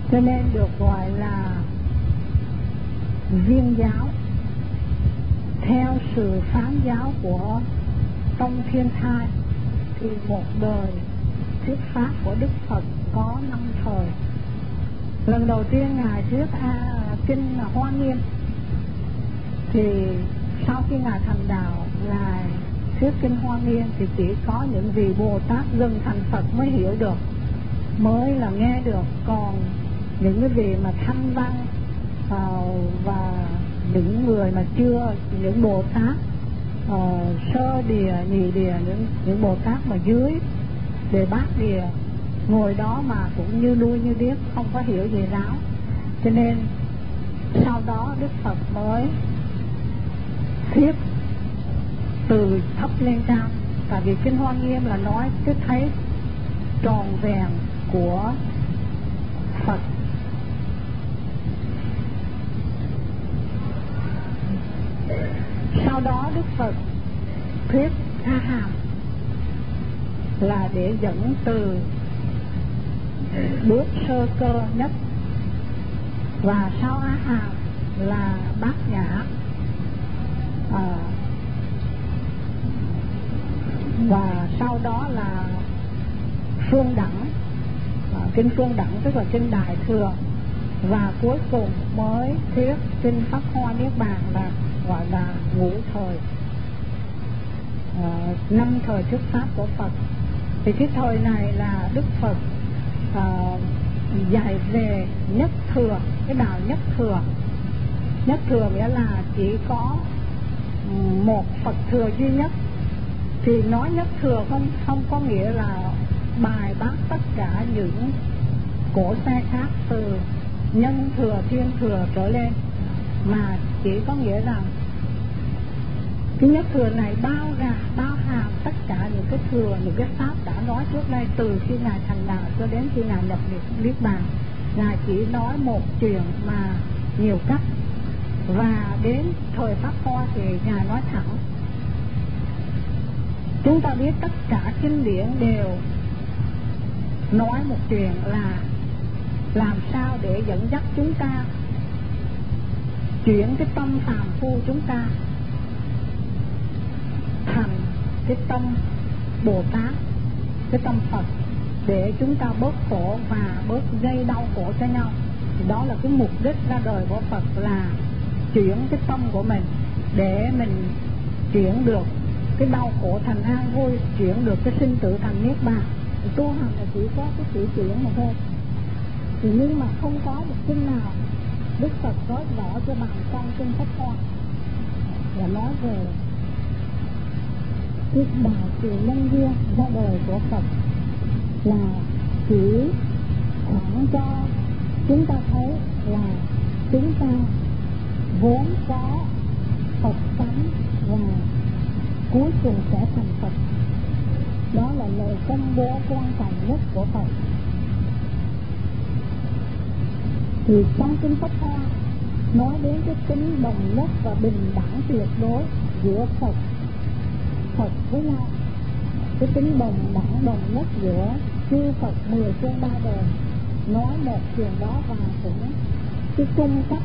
cho nên được gọi là viên giáo. Theo sự phán giáo của Tông Thiên Thai thì một đời thuyết pháp của Đức Phật có 5 thời. Lần đầu tiên Ngài thuyết kinh Hoa Nghiêm, thì sau khi Ngài thành đạo, Ngài thuyết kinh Hoa Nghiêm thì chỉ có những vị Bồ Tát dần thành Phật mới hiểu được, mới là nghe được. Còn những cái vị mà thanh văn và những người mà chưa, những Bồ Tát sơ địa, nhị địa, những Bồ Tát mà dưới đề bát địa ngồi đó mà cũng như đuôi như điếc, không có hiểu gì ráo. Cho nên sau đó Đức Phật mới thuyết từ thấp lên cao. Tại vì kinh Hoa Nghiêm là nói cái thấy tròn vẹn của Phật. Sau đó Đức Phật thuyết A Hàm là để dẫn từ bước sơ cơ nhất, và sau A Hàm là Bát Nhã, và sau đó là Phương Đẳng, kinh Phương Đẳng tức là kinh Đại Thừa, và cuối cùng mới thuyết kinh Pháp Hoa Niết Bàn là gọi là ngũ thời, 5 thời thuyết pháp của Phật. Thì cái thời này là Đức Phật dạy về nhất thừa, cái đạo nhất thừa. Nhất thừa nghĩa là chỉ có một Phật thừa duy nhất. Thì nói nhất thừa không có nghĩa là bài bác tất cả những cỗ xe khác từ nhân thừa, thiên thừa trở lên, mà chỉ có nghĩa rằng cái nhất thừa này bao hàm tất cả những cái thừa, những cái pháp đã nói trước đây, từ khi Ngài thành đạo cho đến khi Ngài nhập niết bàn. Ngài chỉ nói một chuyện mà nhiều cách, và đến thời Pháp Hoa thì Ngài nói thẳng. Chúng ta biết tất cả kinh điển đều nói một chuyện là làm sao để dẫn dắt chúng ta chuyển cái tâm phàm phu chúng ta thành cái tâm Bồ Tát, cái tâm Phật, để chúng ta bớt khổ và bớt gây đau khổ cho nhau. Thì đó là cái mục đích ra đời của Phật, là chuyển cái tâm của mình để mình chuyển được cái đau khổ thành an vui, chuyển được cái sinh tử thành niết bàn. Tu hành là chỉ có cái sự chuyển mà thôi. Thì nhưng mà không có một kinh nào Đức Phật nói rõ cho bạn trong kinh Pháp Hoa và nói về cái đại từ nhân duyên ra đời của Phật, là chỉ khoảng cho chúng ta thấy là chúng ta vốn có Phật tánh và cuối cùng sẽ thành Phật. Đó là lời công bố quan trọng nhất của Phật. Thì trong kinh Pháp Hoa nói đến cái tính đồng nhất và bình đẳng tuyệt đối giữa Phật với nhau, cái tính đồng đẳng đồng nhất giữa chư Phật 10 phương 3 đời, nói một chuyện đó, và cũng cái cung cách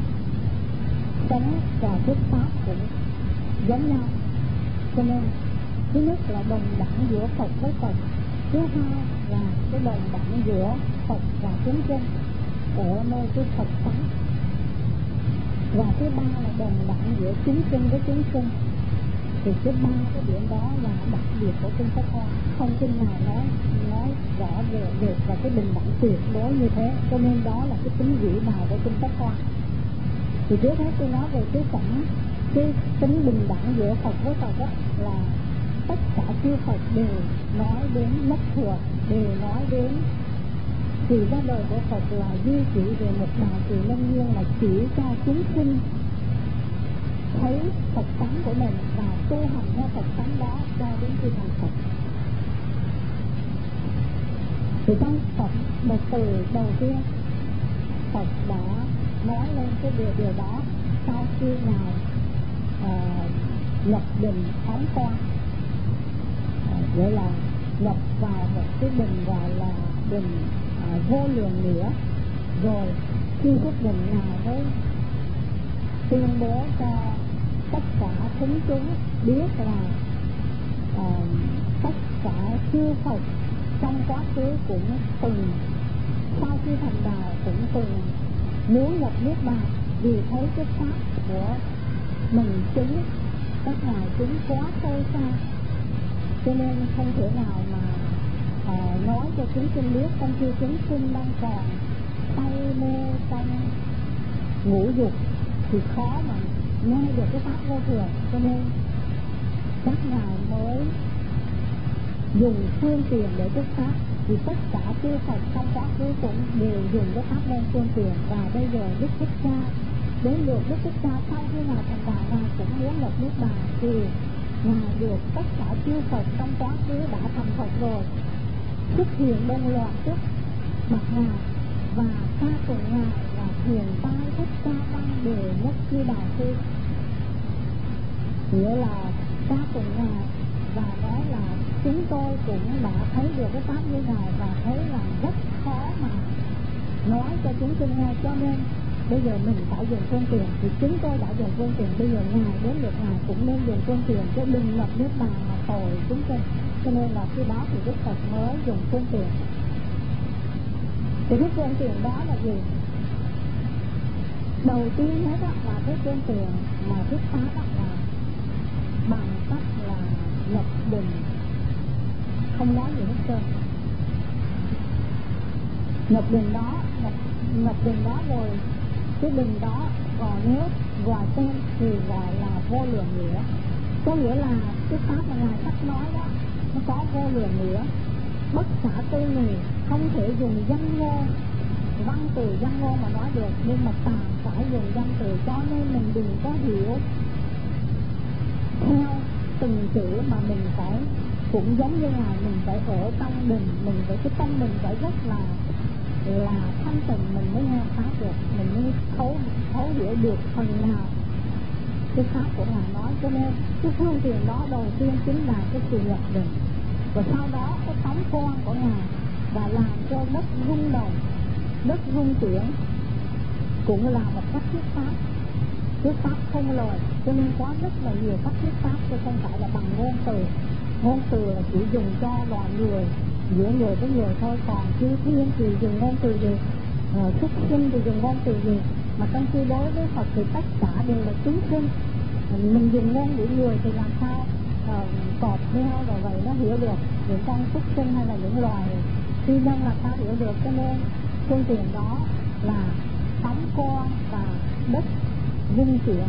sống và thuyết pháp cũng giống nhau. Cho nên thứ nhất là đồng đẳng giữa Phật với Phật, thứ hai là cái đồng đẳng giữa Phật và chúng sinh ở nơi cái Phật tánh, và thứ ba là đồng đẳng giữa chúng sinh với chúng sinh. Thì cái ba cái điểm đó là đặc biệt của kinh Pháp Hoa, không kinh nào nói rõ về và cái bình đẳng tuyệt đối như thế. Cho nên đó là cái tính vĩ đại của kinh Pháp Hoa. Thì trước hết tôi nói về cái tính bình đẳng giữa Phật với Phật đó, là tất cả chư Phật đều nói đến nhất thừa, đều nói đến sự ra đời của Phật là duy chỉ về một đại từ nhân duyên, là chỉ cho chúng sinh thấy Phật tánh của mình và tu hành theo Phật tánh đó cho đến khi thành Phật. Thì trong Phật một từ đầu tiên, Phật đã nói lên cái điều đó sau khi Ngài nhập định phóng quang. Vậy là nhập vào một cái định gọi là định vô lượng nghĩa, Rồi khi quyết định Ngài mới tuyên bố cho tất cả chúng biết là tất cả chư Phật trong quá khứ cũng từng, sau khi thành đạo cũng từng muốn nhập niết bàn, vì thấy cái pháp của mình chứng, các ngài chứng quá sâu xa, cho nên không thể nào mà nói cho chúng sinh biết, trong khi chúng sinh đang còn say mê trong ngũ dục thì khó mà nghe được cái pháp vô thường, cho nên các ngài mới dùng phương tiện để thuyết pháp. Thì tất cả chư Phật trong quá khứ cũng đều dùng cái pháp môn phương tiện, và bây giờ Đức Thích Ca đến lượt Đức Thích Ca sau khi ngài thành đạo, ngài cũng muốn nhập niết bàn, thì ngài được tất cả chư Phật trong quá khứ đã thành Phật rồi xuất hiện đồng loạt trước mặt ngài và ca tụng ngài là thiền tai Thích Ca Văn Đề Nhất Chi Đạo Sư, nghĩa là ca tụng ngài và nói là chúng tôi cũng đã thấy được cái pháp như ngài và thấy là rất khó mà nói cho chúng sinh nghe, cho nên bây giờ mình phải dùng phương tiện. Thì chúng tôi đã dùng phương tiện, bây giờ ngài đến lượt ngài cũng nên dùng phương tiện, chứ đừng nhập niết bàn mà tội chúng sinh. Cho nên là khi đó thì Đức Phật mới dùng phương tiện. Thì cái phương tiện đó là gì? Đầu tiên hết đó là cái phương tiện mà thuyết pháp đó là bằng cách là nhập định, không nói gì hết trơn. Nhập định đó rồi cái định đó còn nếu gọi tên thì gọi là vô lượng nghĩa, có nghĩa là cái pháp mà ngài sắp nói đó nó có vô lượng nghĩa, bất xả tư nghì, không thể dùng danh ngôn, văn từ danh ngôn mà nói được, nhưng mà tạm phải dùng danh từ, cho nên mình đừng có hiểu theo từng chữ mà mình phải cũng giống như ngài, mình phải ở trong định, mình phải cái tâm mình phải rất là thanh tịnh, mình mới nghe pháp được, mình mới thấu hiểu được phần nào cái pháp của ngài nói. Cho nên cái phương tiện đó đầu tiên chính là cái sự nhập định, và sau đó cái sóng khoan của ngài và làm cho đất rung động, đất rung chuyển, cũng là một cách thuyết pháp. Thuyết pháp không lời, cho nên có rất là nhiều cách thuyết pháp, chứ không phải là bằng ngôn từ. Ngôn từ là chỉ dùng cho loài người, giữa người với người thôi, còn chư thiên thì dùng ngôn từ gì, súc sinh thì dùng ngôn từ gì, mà trong khi đối với Phật thì tất cả đều là chúng sinh. Mình dùng ngôn ngữ người thì làm sao cọp heo rồi vậy nó hiểu được, những con súc sinh hay là những loài phi nhân làm sao hiểu được. Cho nên phương tiện đó là sóng con và đất rung chuyển,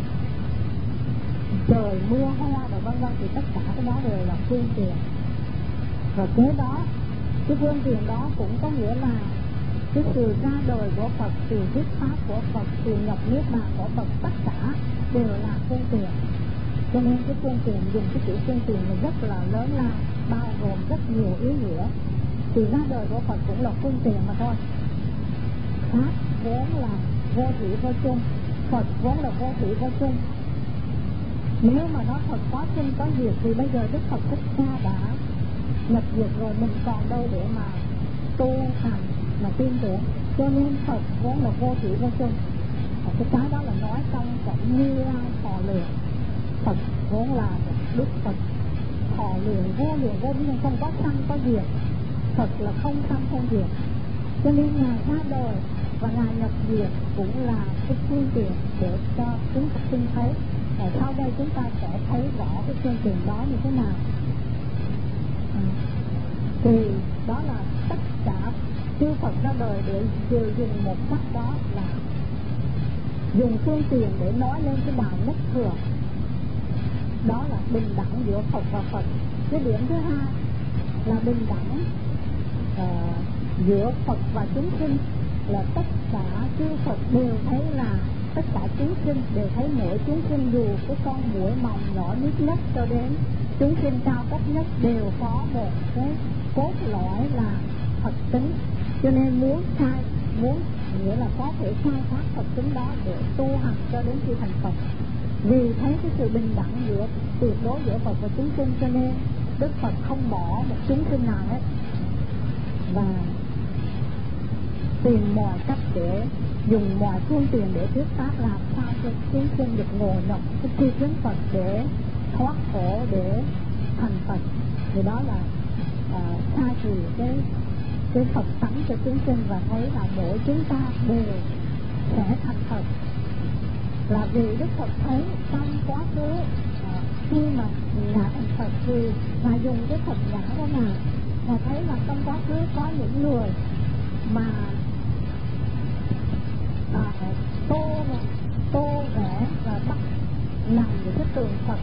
trời mưa hoa và vân vân, thì tất cả cái đó đều là phương tiện. Và kế đó cái phương tiện đó cũng có nghĩa là cái sự ra đời của Phật, sự thuyết pháp của Phật, sự nhập niết bàn của Phật, tất cả đều là phương tiện. Cho nên cái phương tiện, dùng cái chữ phương tiện là rất là lớn lao, bao gồm rất nhiều ý nghĩa. Sự ra đời của Phật cũng là phương tiện mà thôi. Pháp vốn là vô thủy vô chung, Phật vốn là vô thủy vô chung. Nếu mà nói Phật có sinh có diệt thì bây giờ Đức Phật Thích Ca đã nhập diệt rồi, mình còn đâu để mà tu hành mà tin tưởng. Cho nên Phật vốn là vô thủy vô chung. Và cái đó là nói trong cảnh Như Lai Thọ Lượng. Phật vốn là một Đức Phật thọ lượng vô biên, không có sanh có diệt. Phật là không sanh không diệt. Cho nên ngài ra đời và ngài nhập diệt cũng là cái phương tiện để cho chúng ta sinh thấy. Và sau đây chúng ta sẽ thấy rõ cái phương tiện đó như thế nào. Thì đó là tất cả chư Phật ra đời để đều dùng một cách, đó là dùng phương tiện để nói lên cái đạo nhất thừa. Đó là bình đẳng giữa Phật và Phật. Cái điểm thứ hai là bình đẳng giữa Phật và chúng sinh, là tất cả chư Phật đều thấy là tất cả chúng sinh đều thấy mỗi chúng sinh, dù cái con muỗi mỏng nhỏ nhất cho đến chúng sinh cao cấp nhất đều có một cái cốt lõi là Phật tính. Cho nên muốn nghĩa là có thể khai thác Phật tính đó để tu hành cho đến khi thành Phật. Vì thấy cái sự bình đẳng giữa tuyệt đối giữa Phật và chúng sinh, cho nên Đức Phật không bỏ một chúng sinh nào hết. Và tìm mọi cách để dùng mọi phương tiện để thuyết pháp làm sao cho chúng sinh được ngồi nhập cái tri kiến Phật để thoát khổ, để thành Phật. Thì đó là khai trì cái Phật tánh cho chúng sinh, và thấy là mỗi chúng ta đều sẽ thành Phật. Là vì Đức Phật thấy trong quá khứ khi mà Ngài thành Phật thì Ngài dùng cái Phật nhãn của Ngài thấy là trong quá khứ có những người mà tô vẽ và bắt làm những cái tượng Phật,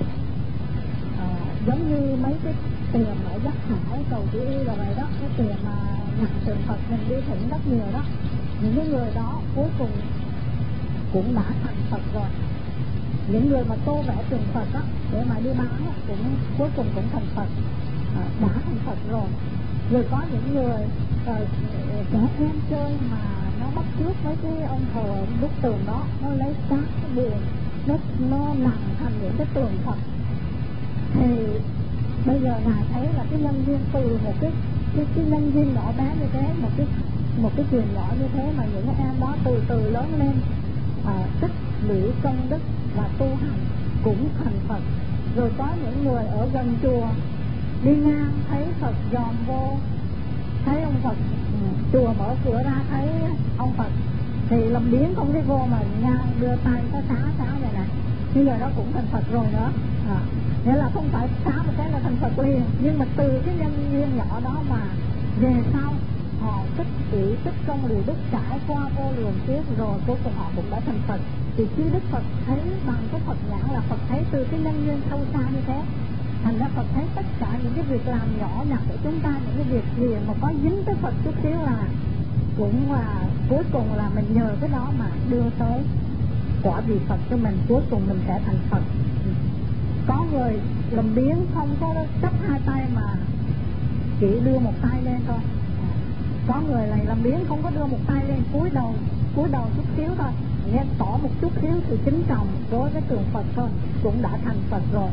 giống như mấy cái tiền ở Giác Hải, Cầu Chữ Y là vậy đó, cái tiền mà nhặt tượng Phật mình đi thỉnh rất nhiều đó. Những cái người đó cuối cùng cũng đã thành Phật rồi. Những người mà tô vẽ tượng Phật đó để mà đi bán đó, cũng cuối cùng cũng thành Phật, đã thành Phật rồi. Rồi có những người trẻ em chơi mà nó bắt chước mấy cái ông thờ đúc tường đó, nó lấy cát, nó buồn, nó làm thành những cái tường Phật. Thì bây giờ Ngài thấy là cái nhân duyên từ một cái nhân duyên nhỏ bé như thế, một cái chuyện nhỏ như thế mà những cái em đó từ từ lớn lên, tích lũy công đức và tu hành cũng thành Phật. Rồi có những người ở gần chùa đi ngang thấy Phật dòm vô, thấy ông Phật, chùa mở cửa ra thấy ông Phật thì làm biến không thấy vô, mà ngang đưa tay có xá vậy nè, bây giờ đó cũng thành Phật rồi nữa. Nghĩa là không phải xá một cái là thành Phật liền, nhưng mà từ cái nhân duyên nhỏ đó mà về sau họ tích lũy tích công lũy đức trải qua vô lượng kiếp rồi cuối cùng họ cũng đã thành Phật. Thì khi Đức Phật thấy bằng cái Phật nhãn là Phật thấy từ cái nhân duyên sâu xa như thế, thành ra Phật thấy tất cả những cái việc làm nhỏ nhặt của chúng ta, những cái việc gì mà có dính tới Phật chút xíu là cũng là cuối cùng là mình nhờ cái đó mà đưa tới quả vị Phật cho mình, cuối cùng mình sẽ thành Phật. Có người làm biến không có chấp hai tay mà chỉ đưa một tay lên thôi. Có người này làm biến không có đưa một tay lên, cúi đầu chút xíu thôi, nghe tỏ một chút xíu thì kính trọng đối với tượng Phật thôi, cũng đã thành Phật rồi.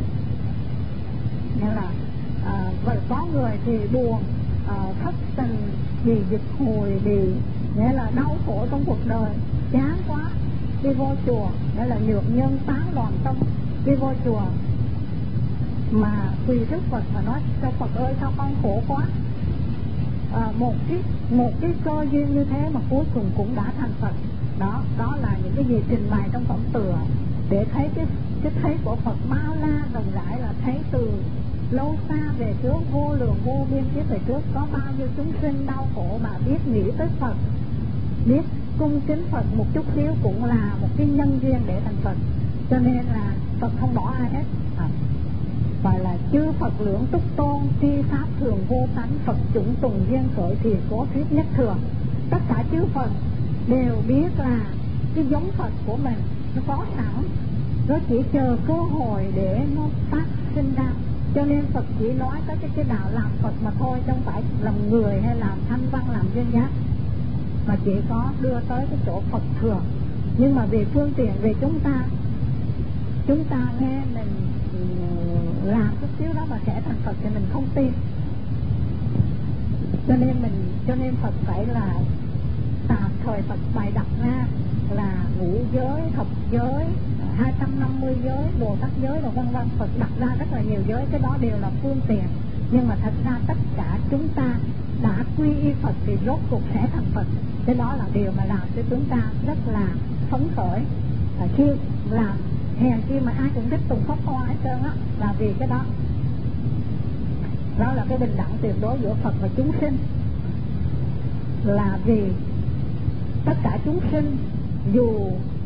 Nghĩa là vậy có người thì buồn, thất tình, vì dịch hồi, vì nghĩa là đau khổ trong cuộc đời, chán quá, đi vô chùa, nghĩa là nhược nhân tán loạn tâm, đi vô chùa mà quỳ trước Phật và nói cho Phật ơi sao con khổ quá. Một cái cơ duyên như thế mà cuối cùng cũng đã thành Phật. Đó là những cái gì trình bày trong phẩm tựa để thấy cái thấy của Phật bao la rộng rãi, là thấy từ lâu xa về trước, vô lượng vô biên kiếp về trước có bao nhiêu chúng sinh đau khổ mà biết nghĩ tới Phật, biết cung kính Phật một chút xíu cũng là một cái nhân duyên để thành Phật. Cho nên là Phật không bỏ ai hết. Gọi là chư Phật lưỡng túc tôn, tri pháp thường vô tánh, Phật chủng tùng duyên khởi thì cố thuyết nhất thường. Tất cả chư Phật đều biết là cái giống Phật của mình nó có sẵn, nó chỉ chờ cơ hội để nó phát sinh ra. Cho nên Phật chỉ nói tới cái đạo làm Phật mà thôi, không phải làm người hay làm thanh văn, làm duyên giác, mà chỉ có đưa tới cái chỗ Phật thường. Nhưng mà về phương tiện về chúng ta nghe mình làm chút xíu đó mà sẽ thành Phật thì mình không tin. Cho nên Phật phải là tạm thời Phật bày đặt ra là ngũ giới, thập giới, 250 giới, Bồ Tát giới và vân vân. Phật đặt ra rất là nhiều giới, cái đó đều là phương tiện. Nhưng mà thật ra tất cả chúng ta đã quy y Phật thì rốt cuộc sẽ thành Phật. Cái đó là điều mà làm cho chúng ta rất là phấn khởi. Khi làm hèn chi mà ai cũng thích tùng pháp hoa hết trơn á, là vì cái đó. Đó là cái bình đẳng tuyệt đối giữa Phật và chúng sinh. Là vì tất cả chúng sinh dù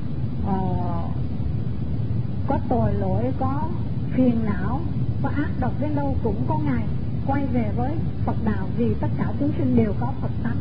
có tội lỗi, có phiền não, có ác độc đến đâu cũng có ngày quay về với Phật đạo, vì tất cả chúng sinh đều có Phật tánh.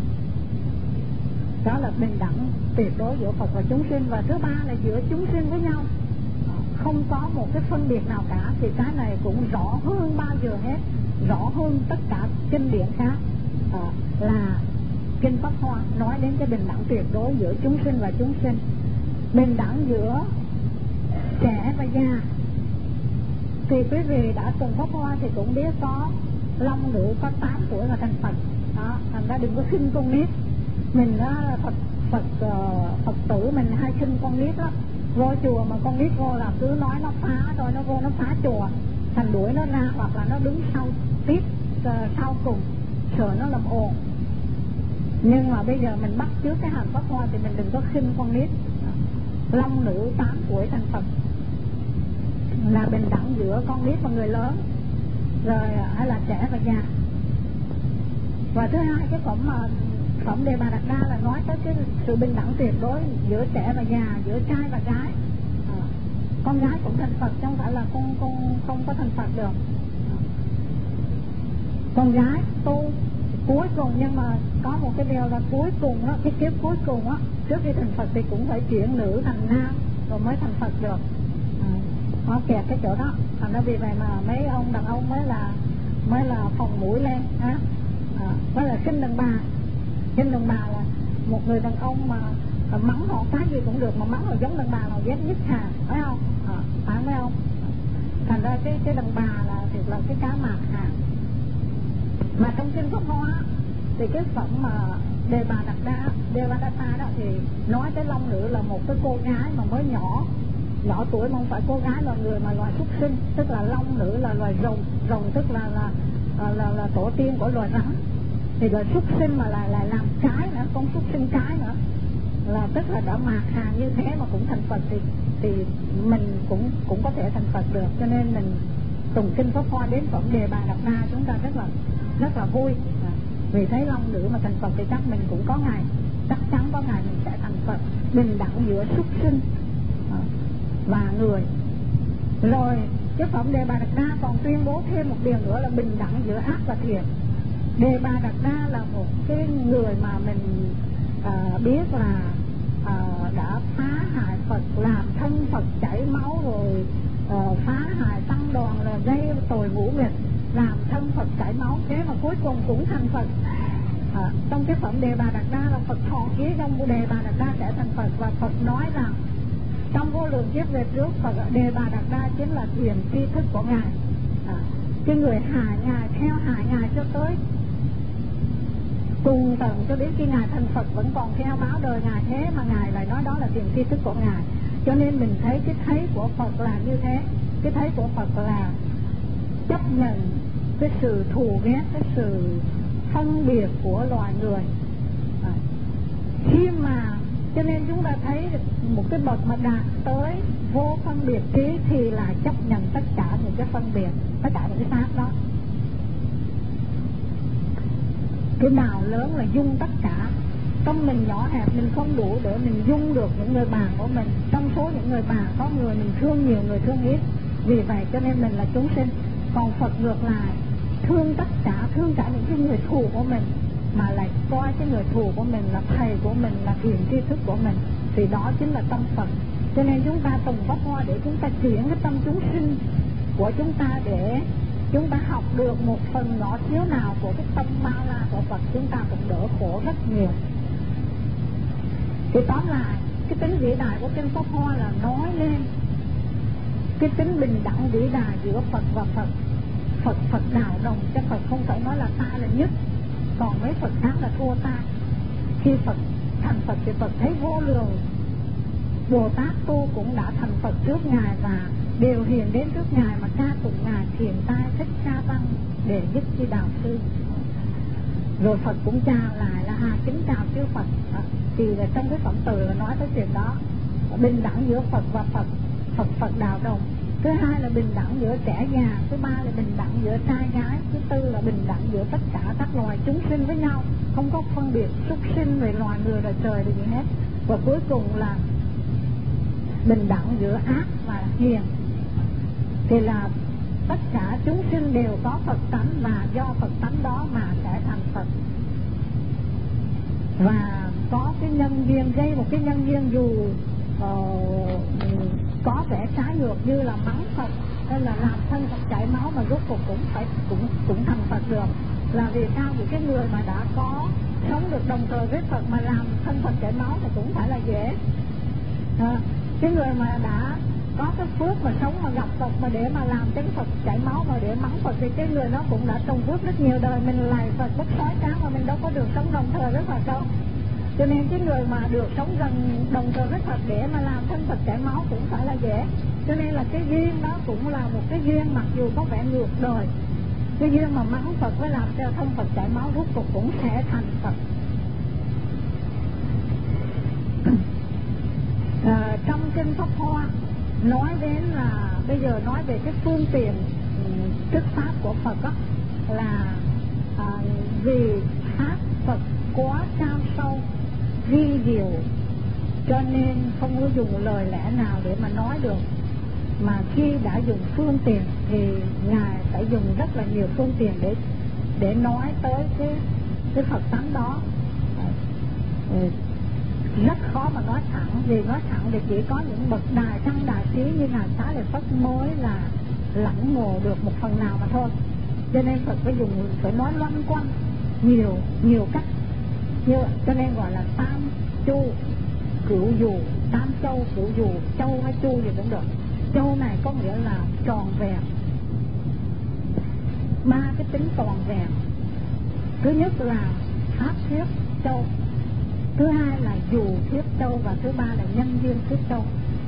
Đó là bình đẳng tuyệt đối giữa Phật và chúng sinh. Và thứ ba là giữa chúng sinh với nhau không có một cái phân biệt nào cả. Thì cái này cũng rõ hơn bao giờ hết, rõ hơn tất cả kinh điển khác, là kinh Pháp Hoa nói đến cái bình đẳng tuyệt đối giữa chúng sinh và chúng sinh. Bình đẳng giữa trẻ và già. Thì quý vị đã từng Pháp Hoa thì cũng biết có long nữ có 8 tuổi là thành Phật đó, thành ra đừng có khinh con nít. Mình á, Phật tử mình hay khinh con nít lắm. Vô chùa mà con nít vô là cứ nói nó phá, rồi nó vô nó phá chùa, thành đuổi nó ra hoặc là nó đứng sau tiếp sau cùng, sợ nó làm ồn. Nhưng mà bây giờ mình bắt chước cái hành Pháp Hoa thì mình đừng có khinh con nít. Long nữ 8 tuổi thành Phật là bình đẳng giữa con nít và người lớn, rồi hay là trẻ và già. Và thứ hai, cái phẩm Đề Bà Đạt Đa là nói tới cái sự bình đẳng tuyệt đối giữa trẻ và già, giữa trai và gái. Con gái cũng thành Phật, chứ không phải là con không có thành Phật được. Con gái tu cuối cùng, nhưng mà có một cái điều là cuối cùng đó, cái kiếp cuối cùng á, trước khi thành Phật thì cũng phải chuyển nữ thành nam rồi mới thành Phật được. Nó kẹt cái chỗ đó, thành ra vì vậy mà mấy ông đàn ông mới là phồng mũi lên á. Mới là khinh đàn bà. Khinh đàn bà là một người đàn ông mà mắng họ cái gì cũng được, mà mắng là giống đàn bà nào ghét nhất hà, phải không? Phải mấy ông? Thành ra cái đàn bà là thiệt là cái cá mạc hà. Mà trong kinh Pháp Hoa thì cái phẩm mà Đề Bà Đạt Đa đó thì nói tới long nữ là một cái cô gái mà mới nhỏ tuổi, mà không phải cô gái là người mà loài súc sinh, tức là long nữ là loài rồng tức là tổ tiên của loài rắn. Thì loài súc sinh mà lại làm cái nữa, con súc sinh cái nữa, là tức là đã mạc hà như thế mà cũng thành Phật, thì mình cũng có thể thành Phật được. Cho nên mình tùng kinh Pháp Hoa đến phẩm Đề Bà Đạt Đa chúng ta rất là vui. Vì thấy long nữ mà thành Phật thì chắc mình cũng có ngày, chắc chắn có ngày mình sẽ thành Phật, bình đẳng giữa súc sinh và người. Rồi cái phẩm Đề Bà Đạt Đa còn tuyên bố thêm một điều nữa là bình đẳng giữa ác và thiện. Đề Bà Đạt Đa là một cái người mà mình biết là đã phá hại Phật, làm thân Phật chảy máu, rồi phá hại tăng đoàn, là gây tội ngũ nghịch, làm thân Phật chảy máu, thế mà cuối cùng cũng thành Phật. Trong cái phẩm Đề Bà Đạt Đa là Phật thọ ký trong Đề Bà Đạt Đa sẽ thành Phật, và Phật nói rằng trong vô lượng kiếp về trước, Phật Đề Bà Đạt Đa chính là thiền tri thức của Ngài. Cái người hại Ngài, theo hại Ngài cho tới cùng tận, cho đến khi Ngài thành Phật vẫn còn theo báo đời Ngài, thế mà Ngài lại nói đó là thiền tri thức của Ngài. Cho nên mình thấy cái thấy của Phật là như thế. Cái thấy của Phật là chấp nhận cái sự thù ghét, cái sự phân biệt của loài người. Khi mà cho nên chúng ta thấy một cái bậc mà đạt tới vô phân biệt trí thì là chấp nhận tất cả những cái phân biệt, tất cả những cái pháp đó. Cái nào lớn là dung tất cả. Trong mình nhỏ hẹp mình không đủ để mình dung được những người bạn của mình. Trong số những người bạn có người mình thương nhiều, người thương ít. Vì vậy cho nên mình là chúng sinh. Còn Phật ngược lại, thương tất cả, thương cả những cái người thù của mình, mà lại coi cái người thù của mình là thầy của mình, là thiền tri thức của mình, thì đó chính là tâm Phật. Cho nên chúng ta tùng Pháp Hoa để chúng ta chuyển cái tâm chúng sinh của chúng ta, để chúng ta học được một phần nhỏ xíu nào của cái tâm bao la của Phật, chúng ta cũng đỡ khổ rất nhiều. Thì tóm lại, cái tính vĩ đại của kinh Pháp Hoa là nói lên cái tính bình đẳng vĩ đại giữa Phật và Phật. Phật đạo đồng, chứ Phật không phải nói là ta là nhất, còn mấy Phật khác là thua ta. Khi Phật thành Phật thì Phật thấy vô lượng Bồ Tát tu cũng đã thành Phật trước Ngài và đều hiện đến trước Ngài mà ca tụng Ngài thiền tai thích ca tăng để giúp chi đạo sư. Rồi Phật cũng chào lại là kính chào chư Phật. Thì là trong cái phẩm từ là nói tới chuyện đó, bình đẳng giữa Phật và Phật đạo đồng. Thứ hai là bình đẳng giữa trẻ già, thứ ba là bình đẳng giữa trai gái, thứ tư là bình đẳng giữa tất cả các loài chúng sinh với nhau, không có phân biệt súc sinh về loài người, loài trời gì hết. Và cuối cùng là bình đẳng giữa ác và hiền. Thì là tất cả chúng sinh đều có Phật tánh, và do Phật tánh đó mà sẽ thành Phật. Và có cái nhân duyên, gây một cái nhân duyên dù có vẻ trái ngược như là mắng Phật hay là làm thân Phật chảy máu, mà rốt cuộc cũng thành Phật được. Là vì sao? Vì cái người mà đã có sống được đồng thời với Phật mà làm thân Phật chảy máu thì cũng phải là dễ. Cái người mà đã có cái phước mà sống mà gặp Phật mà để mà làm cái Phật chảy máu mà để mắng Phật, thì cái người đó cũng đã trồng phước rất nhiều đời. Mình lại Phật bất sói trắng mà mình đâu có được sống đồng thời với Phật đâu. Cho nên cái người mà được sống gần đồng thời với Phật để mà làm thân Phật chảy máu cũng phải là dễ. Cho nên là cái duyên đó cũng là một cái duyên, mặc dù có vẻ ngược đời. Cái duyên mà mắng Phật với làm cho thân Phật chảy máu rốt cuộc cũng sẽ thành Phật. Trong kinh Pháp Hoa nói đến là bây giờ nói về cái phương tiện thuyết pháp của Phật đó, là vì pháp Phật quá cao sâu vi diệu cho nên không có dùng lời lẽ nào để mà nói được, mà khi đã dùng phương tiện thì Ngài phải dùng rất là nhiều phương tiện để nói tới cái Phật tánh đó. Rất khó mà nói thẳng, vì nói thẳng thì chỉ có những bậc đại tăng đại trí như Ngài Xá Lợi Phất mới là lãnh ngộ được một phần nào mà thôi. Cho nên Phật phải nói loanh quanh nhiều cách, cho nên gọi là tam chu cửu dù, tam châu cửu dù, châu hay chu gì cũng được. Châu này có nghĩa là tròn vẹn, ba cái tính tròn vẹn. Thứ nhất là pháp thuyết châu, thứ hai là dù thuyết châu, và thứ ba là nhân duyên thuyết châu.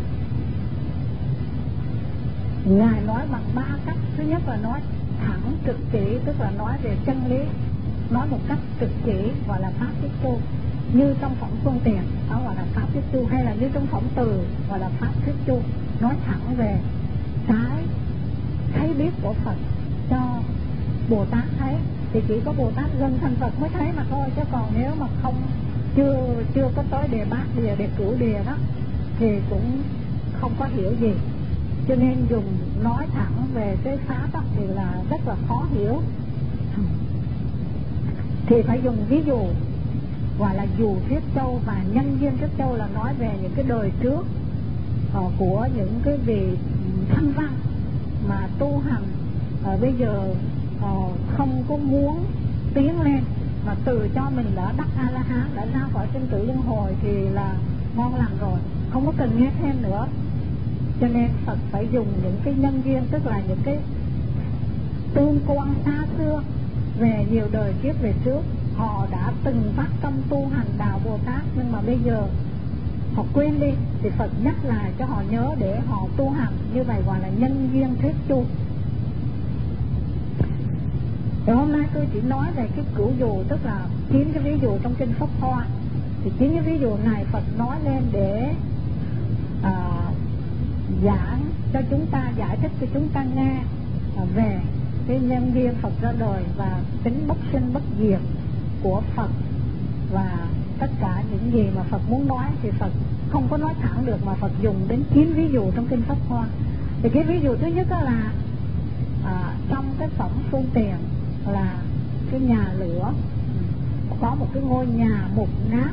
Ngài nói bằng ba cách. Thứ nhất là nói thẳng trực chỉ, tức là nói về chân lý, nói một cách trực chỉ gọi là pháp thuyết châu, như trong phẩm phương tiện đó gọi là pháp thuyết châu, hay là như trong phẩm từ gọi là pháp thuyết châu, nói thẳng về cái thấy biết của Phật cho Bồ Tát thấy. Thì chỉ có Bồ Tát gần thành Phật mới thấy mà thôi, chứ còn nếu mà không chưa có tới đề bát địa, đề cửu địa đó thì cũng không có hiểu gì. Cho nên dùng nói thẳng về cái pháp đó thì là rất là khó hiểu, thì phải dùng ví dụ gọi là dù thuyết châu, và nhân duyên thuyết châu là nói về những cái đời trước của những cái vị thanh văn mà tu hành bây giờ không có muốn tiến lên, mà từ cho mình đã đắc A-la-hán, đã ra khỏi sinh tử luân hồi thì là ngon lành rồi, không có cần nghe thêm nữa. Cho nên Phật phải dùng những cái nhân duyên, tức là những cái tương quan xa xưa về nhiều đời kiếp về trước. Họ đã từng phát tâm tu hành đạo Bồ Tát, nhưng mà bây giờ họ quên đi, thì Phật nhắc lại cho họ nhớ để họ tu hành. Như vậy gọi là nhân duyên thuyết chu. Thì hôm nay tôi chỉ nói về cái cửu dụ, tức là 9 cái ví dụ trong kinh Pháp Hoa. Thì 9 cái ví dụ này Phật nói lên để giảng cho chúng ta, giải thích cho chúng ta nghe về cái nhân duyên Phật ra đời và tính bất sinh bất diệt của Phật, và tất cả những gì mà Phật muốn nói thì Phật không có nói thẳng được, mà Phật dùng đến 9 ví dụ trong kinh Pháp Hoa. Thì cái ví dụ thứ nhất đó là trong cái phẩm phương tiện là cái nhà lửa, có một cái ngôi nhà mục nát,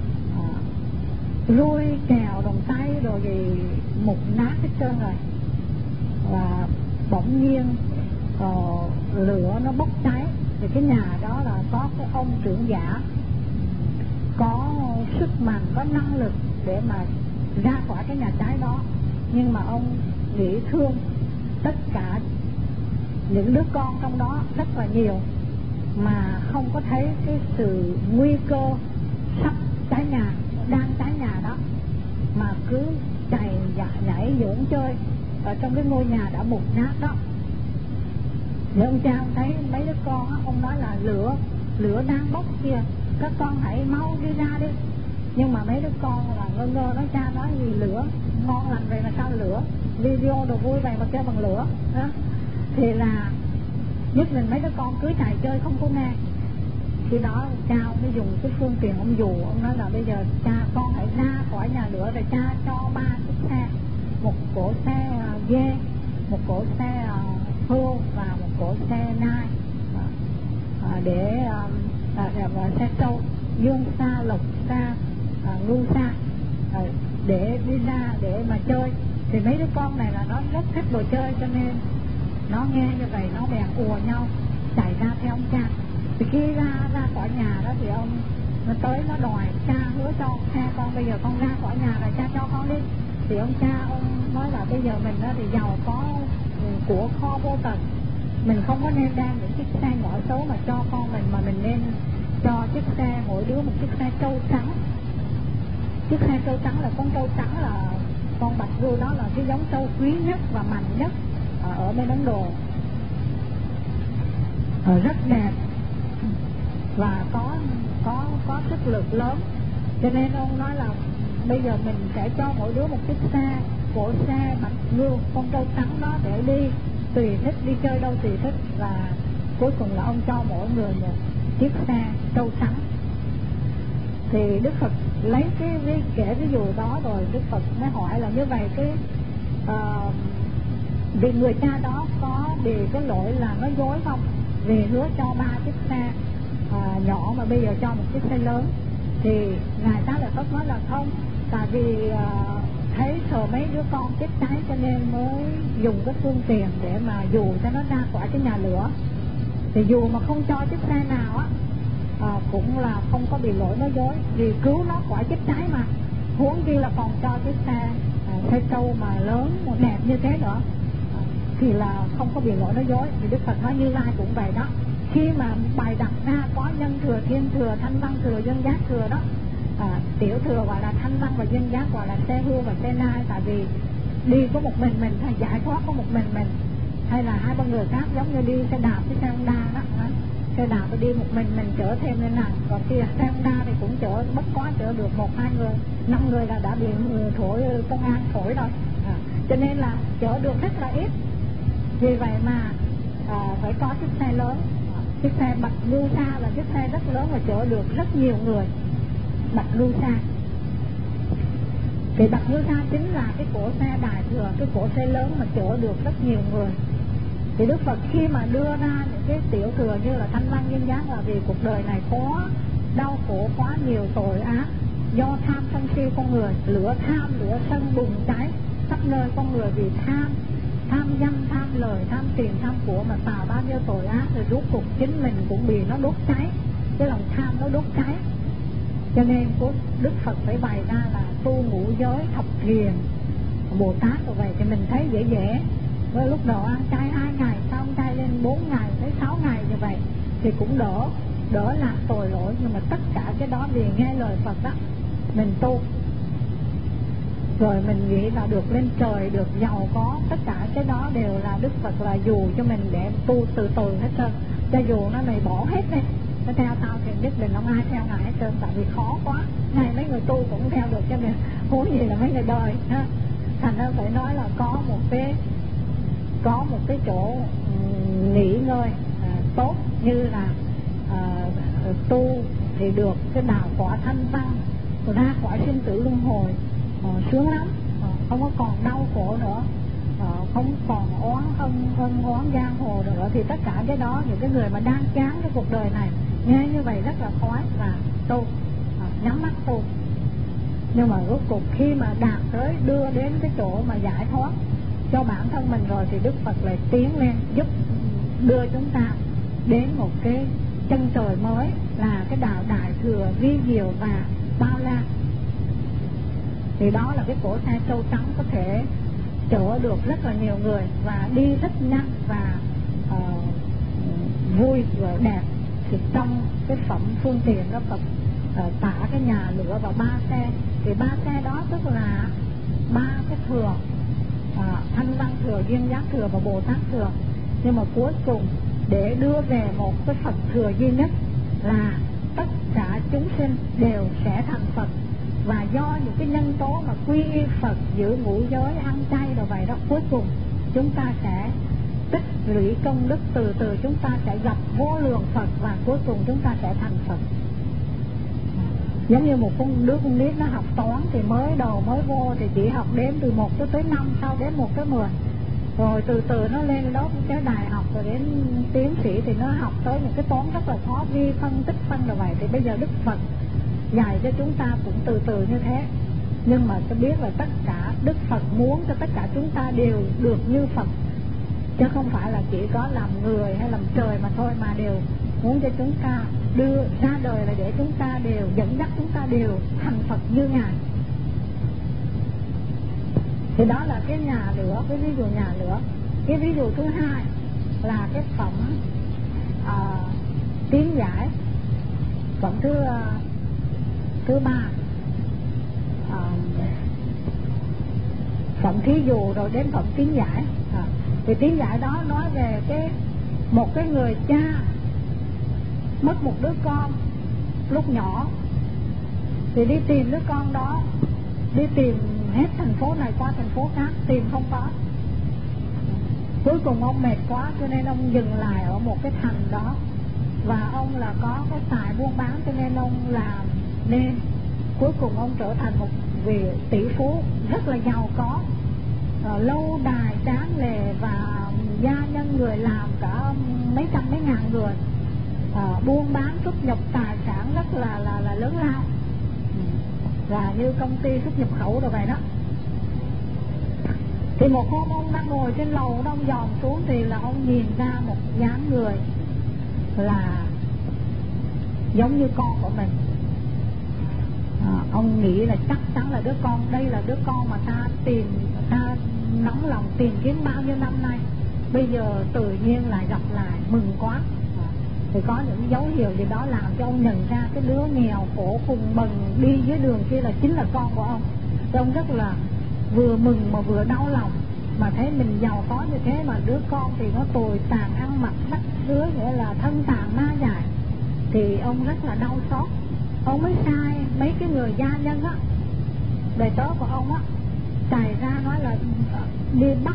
ruôi kèo đồng tay rồi thì mục nát hết trơn rồi, và bỗng nhiên lửa nó bốc cháy. Thì cái nhà đó là có cái ông trưởng giả có sức mạnh, có năng lực để mà ra khỏi cái nhà cháy đó, nhưng mà ông nghĩ thương tất cả những đứa con trong đó rất là nhiều, mà không có thấy cái sự nguy cơ sắp cháy nhà, đang cháy nhà đó, mà cứ chạy nhảy giỡn chơi ở trong cái ngôi nhà đã mục nát đó. Thì ông cha ông thấy mấy đứa con á, ông nói là lửa đang bốc kìa, các con hãy mau đi ra đi. Nhưng mà mấy đứa con là ngơ nói cha nói gì lửa, ngon lành vậy mà sao lửa, video đồ vui vậy mà kêu bằng lửa đó. Thì là nhất định mấy đứa con cứ chạy chơi không có nghe. Khi đó cha ông mới dùng cái phương tiện ông dụ, ông nói là bây giờ cha con hãy ra khỏi nhà lửa, rồi cha cho 3 chiếc xe, một cỗ xe dê, một cỗ xe hươu và một cỗ xe nai, để xe trâu, dương xa, lộc xa, ngưu xa, để đi ra để mà chơi. Thì mấy đứa con này là nó rất thích đồ chơi, cho nên nó nghe như vậy nó bèn ùa nhau chạy ra theo ông cha. Thì khi ra khỏi nhà đó thì ông nó tới nó đòi cha hứa cho cha con bây giờ con ra khỏi nhà rồi cha cho con đi. Thì ông cha ông nói là bây giờ mình đó thì giàu có của kho vô tận, mình không có nên đem những chiếc xe nhỏ xấu mà cho con mình, mà mình nên cho chiếc xe, mỗi đứa một chiếc xe trâu trắng. Chiếc xe trâu trắng là con trâu trắng, là con bạch vưu, đó là cái giống trâu quý nhất và mạnh nhất ở bên Ấn Độ, rất đẹp và có sức lực lớn. Cho nên ông nói là bây giờ mình sẽ cho mỗi đứa một chiếc xe, cổ xe bạch vưu con trâu trắng đó, để đi tùy thích, đi chơi đâu tùy thích. Và cuối cùng là ông cho mỗi người một chiếc xe trâu trắng. Thì Đức Phật lấy cái kể ví dụ đó rồi Đức Phật mới hỏi là như vậy cái vì người cha đó có bị cái lỗi là nói dối không, vì hứa cho 3 chiếc xe nhỏ mà bây giờ cho một chiếc xe lớn. Thì ngài Xá Lợi Phất nói là không, tại vì thấy sợ mấy đứa con chết cháy cho nên mới dùng cái phương tiện để mà dù cho nó ra khỏi cái nhà lửa. Thì dù mà không cho chiếc xe nào á, cũng là không có bị lỗi nói dối, vì cứu nó khỏi chết cháy mà, huống chi là còn cho chiếc xe trâu mà lớn một đẹp như thế nữa, thì là không có bị lỗi nói dối. Thì Đức Phật nói Như Lai cũng vậy đó, khi mà bài đặt ra có nhân thừa, thiên thừa, thanh văn thừa, dân giác thừa đó, tiểu thừa gọi là thanh văn và dân giác gọi là xe hưu và xe nai. Tại vì đi có một mình hay giải thoát có một mình, hay là 2-3 người khác, giống như đi xe đạp với xe Honda đó. Xe đạp đi một mình chở thêm lên nào, còn khi xe Honda thì cũng chở bất quá chở được 1-2 người, 5 người là đã bị thổi công an thổi rồi. Cho nên là chở được rất là ít. Vì vậy mà phải có chiếc xe lớn. Chiếc xe Bạch Lưu Sa là chiếc xe rất lớn và chở được rất nhiều người. Bạch Lưu Sa, thì Bạch Lưu Sa chính là cái cỗ xe đại thừa, cái cỗ xe lớn mà chở được rất nhiều người. Thì Đức Phật khi mà đưa ra những cái tiểu thừa như là thanh văn nhân giác, là vì cuộc đời này có đau khổ, quá nhiều tội ác do tham sân si con người, lửa tham, lửa sân bùng cháy khắp nơi con người, vì tham danh, tham lời, tham tiền, tham của mà tạo bao nhiêu tội ác, rồi rốt cuộc chính mình cũng bị nó đốt cháy, cái lòng tham nó đốt cháy. Cho nên Đức Phật phải bày ra là tu ngũ giới, thập thiền, Bồ Tát rồi vậy thì mình thấy dễ. Với lúc đầu ăn chay 2 ngày, sau ăn chay lên 4 ngày, tới 6 ngày như vậy thì cũng đỡ làm tội lỗi. Nhưng mà tất cả cái đó vì nghe lời Phật đó, mình tu rồi mình nghĩ là được lên trời, được giàu có, tất cả cái đó đều là Đức Phật là dù cho mình để tu từ từ hết trơn. Cho dù nó này bỏ hết đi, nó theo tao thì nhất định không ai theo ngài hết trơn, tại vì khó quá. Này mấy người tu cũng theo được, cho nên huống gì là mấy người đời ha. Thành ra phải nói là có một cái chỗ nghỉ ngơi tốt, như là tu thì được cái đạo quả thanh văn, ra khỏi sinh tử luân hồi, sướng lắm, không có còn đau khổ nữa, không còn ân oán giang hồ nữa. Thì tất cả cái đó, những cái người mà đang chán cái cuộc đời này nghe như vậy rất là khoái và tu, nhắm mắt tu. Nhưng mà rốt cuộc khi mà đạt tới đưa đến cái chỗ mà giải thoát cho bản thân mình rồi, thì Đức Phật lại tiến lên giúp đưa chúng ta đến một cái chân trời mới, là cái đạo đại thừa vi diệu và bao la. Thì đó là cái cỗ xe trâu trắng có thể chở được rất là nhiều người và đi rất nhanh và vui và đẹp. Thì trong cái phẩm phương tiện đó Phật tả cái nhà lửa vào 3 xe. Thì 3 xe đó tức là 3 cái thừa, thanh văn thừa, duyên giác thừa và Bồ Tát thừa. Nhưng mà cuối cùng để đưa về một cái Phật thừa duy nhất, là tất cả chúng sinh đều sẽ thành Phật. Và do những cái nhân tố mà quy y Phật, giữ ngũ giới, ăn chay rồi vậy đó, cuối cùng chúng ta sẽ tích lũy công đức, từ từ chúng ta sẽ gặp vô lượng Phật và cuối cùng chúng ta sẽ thành Phật. Giống như một đứa con nít nó học toán thì mới vô thì chỉ học đếm từ 1 tới 5, sau đến 1 tới 10. Rồi từ từ nó lên đó cái đại học rồi đến tiến sĩ thì nó học tới những cái toán rất là khó, vi phân, tích phân rồi vậy. Thì bây giờ Đức Phật dạy cho chúng ta cũng từ từ như thế. Nhưng mà tôi biết là tất cả Đức Phật muốn cho tất cả chúng ta đều được như Phật, chứ không phải là chỉ có làm người hay làm trời mà thôi, mà đều muốn cho chúng ta đưa ra đời là để chúng ta đều dẫn dắt chúng ta đều thành Phật như Ngài. Thì đó là cái nhà lửa, cái ví dụ nhà lửa. Cái ví dụ thứ hai là cái phẩm tiến giải. Phẩm thứ ba, phẩm thí dụ rồi đến phẩm tín giải. Thì tín giải đó nói về một cái người cha mất một đứa con lúc nhỏ, thì đi tìm đứa con đó, đi tìm hết thành phố này qua thành phố khác, tìm không có. Cuối cùng ông mệt quá cho nên ông dừng lại ở một cái thành đó, và ông là có cái tài buôn bán cho nên ông làm nên cuối cùng ông trở thành một vị tỷ phú rất là giàu có, lâu đài tráng lệ, và gia nhân người làm cả mấy trăm mấy ngàn người, buôn bán xuất nhập tài sản rất là lớn lao, là như công ty xuất nhập khẩu rồi vậy đó. Thì một hôm ông đang ngồi trên lầu, ông dòm xuống thì là ông nhìn ra một dáng người là giống như con của mình. Ông nghĩ là chắc chắn là đứa con, đây là đứa con mà ta nóng lòng tìm kiếm bao nhiêu năm nay, bây giờ tự nhiên lại gặp lại, mừng quá. Thì có những dấu hiệu gì đó làm cho ông nhận ra cái đứa nghèo khổ cùng bần đi dưới đường kia là chính là con của ông. Thì ông rất là vừa mừng mà vừa đau lòng, mà thấy mình giàu có như thế mà đứa con thì nó tồi tàn, ăn mặc đắt đứa, nghĩa là thân tàn ma dại. Thì ông rất là đau xót. Ông mới sai mấy cái người gia nhân á, đệ tớ của ông á, chạy ra nói là đi bắt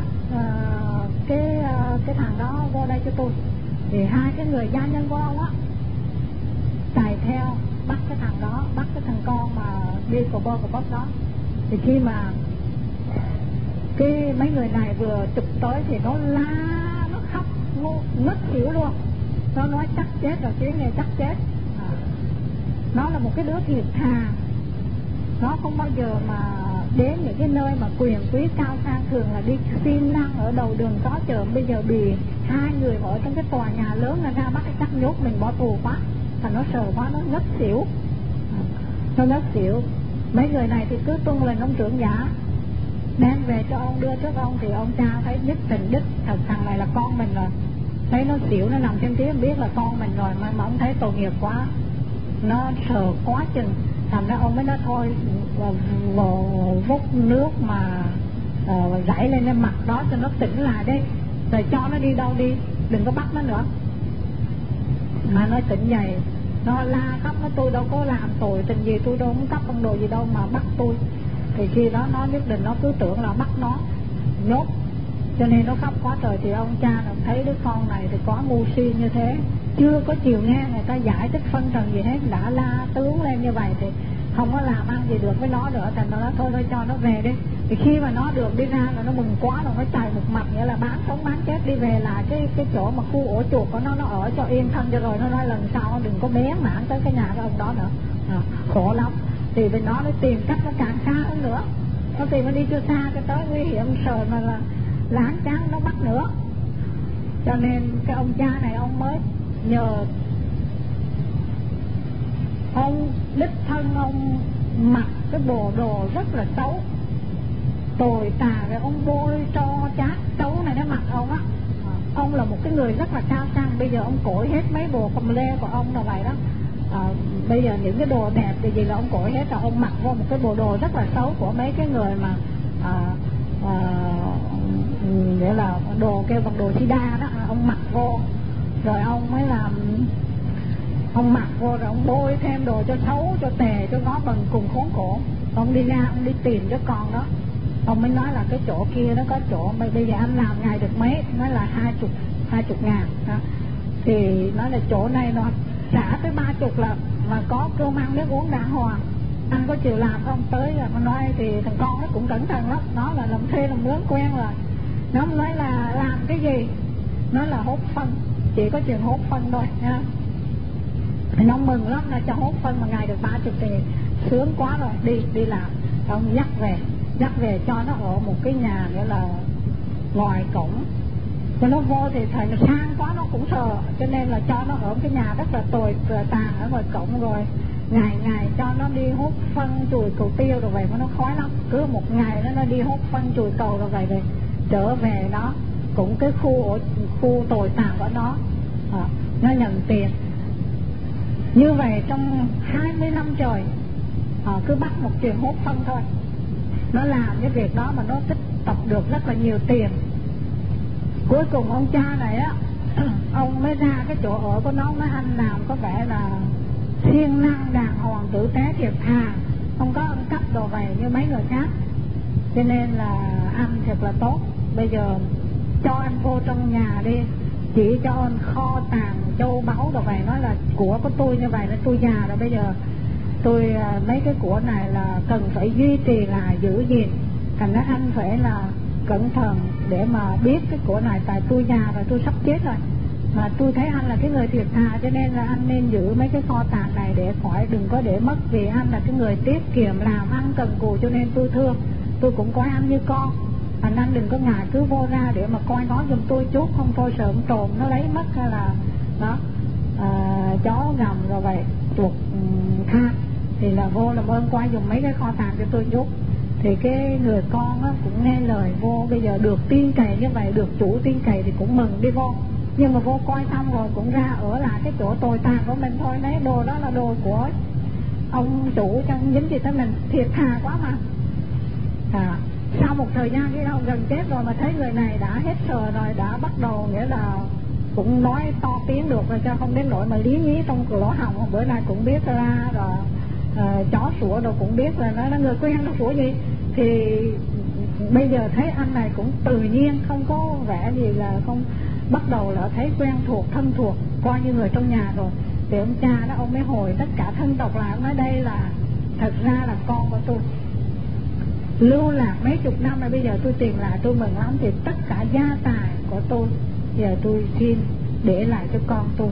cái thằng đó vô đây cho tôi. Thì hai cái người gia nhân của ông á chạy theo bắt cái thằng đó, bắt cái thằng con mà đi của bóp đó. Thì khi mà cái mấy người này vừa chụp tới thì nó la, nó khóc, nó ngất xỉu luôn. Nó nói chắc chết rồi, chứ nghe chắc chết. Nó là một cái đứa thiệt thà, nó không bao giờ mà đến những cái nơi mà quyền quý cao sang, thường là đi xin năng ở đầu đường có chợ. Bây giờ bị hai người ở trong cái tòa nhà lớn là ra bắt cái chắc nhốt mình bỏ tù quá, thành nó sợ quá, nó ngất xỉu. Nó ngất xỉu. Mấy người này thì cứ tuân lệnh ông trưởng giả, đem về cho ông, đưa trước ông. Thì ông cha thấy nhất tình đức, thật thằng này là con mình rồi. Thấy nó xỉu, nó nằm trên tiếng, biết là con mình rồi, mà ông thấy tội nghiệp quá, nó sợ quá chừng. Thành ra ông mới nói thôi, vút nước mà rải lên cái mặt đó cho nó tỉnh lại đấy, rồi cho nó đi đâu đi, đừng có bắt nó nữa. Mà nó tỉnh dậy, nó la khóc, nó tôi đâu có làm tội tình gì, tôi đâu có cắp con đồ gì đâu mà bắt tôi. Thì khi đó nó nhất định nó cứ tưởng là bắt nó nhốt, cho nên nó khóc quá trời. Thì ông cha thấy đứa con này thì quá ngu si như thế, chưa có chịu nghe người ta giải thích phân trần gì hết, đã la tướng lên như vậy thì không có làm ăn gì được với nó nữa. Thành nó nói thôi cho nó về đi. Thì khi mà nó được đi ra là nó mừng quá rồi, nó chạy một mặt, nghĩa là bán sống bán chết đi về lại cái chỗ mà khu ổ chuột của nó ở cho yên thân cho rồi. Nó nói lần sau đừng có bén mảng tới cái nhà của ông đó nữa, khổ lắm. Thì bên nó tìm cách nó càng xa hơn nữa, nó tìm nó đi chưa xa cho tới nguy hiểm, sợ mà là láng tráng nó bắt nữa. Cho nên cái ông cha này ông mới nhờ ông đích thân ông mặc cái bộ đồ rất là xấu, tồi tàn, rồi ông bôi tro chát xấu này nó mặc ông á. Ông là một cái người rất là cao sang, bây giờ ông cởi hết mấy bộ cầm lê của ông là vậy đó. Bây giờ những cái đồ đẹp thì gì là ông cởi hết, rồi ông mặc vô một cái bộ đồ rất là xấu của mấy cái người mà nghĩa là đồ kêu bằng đồ sida đó. Ông mặc vô rồi ông mới làm, ông mặc vô rồi ông bôi thêm đồ cho xấu, cho tè, cho ngó bần cùng khốn khổ. Ông đi ra, ông đi tìm đứa con đó. Ông mới nói là cái chỗ kia nó có chỗ, bây giờ anh làm ngày được mấy? Nói là 20 ngàn đó. Thì nói là chỗ này nó trả tới 30 là mà có cơm ăn nước uống đàng hoàng, anh có chịu làm không? Tới là nó nói thì thằng con nó cũng cẩn thận lắm, nó là làm thuê làm mướn quen rồi. Nó nói là làm cái gì? Nó là hốt phân, chỉ có chuyện hốt phân thôi nha. Nó mừng lắm, nó cho hốt phân mà ngày được 30 thì sướng quá rồi, đi làm. Ông dắt về cho nó ở một cái nhà nghĩa là ngoài cổng. Cho nó vô thì thầy nó sang quá nó cũng sợ, cho nên là cho nó ở cái nhà rất là tồi tàn ở ngoài cổng. Rồi ngày cho nó đi hút phân chùi cầu tiêu rồi vậy mà nó khói lắm. Cứ một ngày nó đi hút phân chùi cầu rồi vậy, rồi trở về đó cũng cái khu tồi tàn của nó nhận tiền. Như vậy trong 20 năm trời cứ bắt một chuyện hốt phân thôi. Nó làm cái việc đó mà nó tích tập được rất là nhiều tiền. Cuối cùng ông cha này á, ông mới ra cái chỗ ở của nó, anh làm có vẻ là siêng năng đàng hoàng tử tế thiệt thà, không có ăn cắp đồ vậy như mấy người khác, cho nên là ăn thật là tốt. Bây giờ cho anh vô trong nhà đi, chỉ cho anh kho tàng châu báu đồ vậy, nói là của tôi như vậy là tôi già rồi, bây giờ tôi mấy cái của này là cần phải duy trì lại giữ gìn, thành ra anh phải là cẩn thận để mà biết cái của này, tại tôi già rồi, tôi sắp chết rồi, mà tôi thấy anh là cái người thiệt thà, cho nên là anh nên giữ mấy cái kho tàng này để khỏi đừng có để mất, vì anh là cái người tiết kiệm làm ăn cần cù, cho nên tôi thương, tôi cũng coi anh như con. Anh đừng có ngại cứ vô ra để mà coi nó giùm tôi chút, không thôi sợ trộm nó lấy mất, hay là đó chó gầm rồi vậy chuột tha, thì là vô làm ơn coi dùng mấy cái kho tàng cho tôi chút. Thì cái người con á cũng nghe lời vô, bây giờ được tin cậy như vậy, được chủ tin cậy thì cũng mừng đi vô, nhưng mà vô coi xong rồi cũng ra ở lại cái chỗ tồi tàn của mình thôi. Đấy, đồ đó là đồ của ông chủ, chẳng dính gì tới mình, thiệt thà quá mà. Sau một thời gian cái ông gần chết rồi mà thấy người này đã hết sờ rồi, đã bắt đầu nghĩa là cũng nói to tiếng được rồi, cho không đến nỗi mà lý nhí trong cửa lỗ họng. Bữa nay cũng biết ra rồi, chó sủa đồ cũng biết là nó người quen nó sủa gì. Thì bây giờ thấy anh này cũng tự nhiên, không có vẻ gì là không, bắt đầu là thấy quen thuộc, thân thuộc, coi như người trong nhà rồi. Thì ông cha đó, ông mới hồi tất cả thân tộc lại, ông nói đây là thật ra là con của tôi, lưu lạc mấy chục năm rồi, bây giờ tôi tìm lại tôi mừng lắm, thì tất cả gia tài của tôi giờ tôi xin để lại cho con tôi.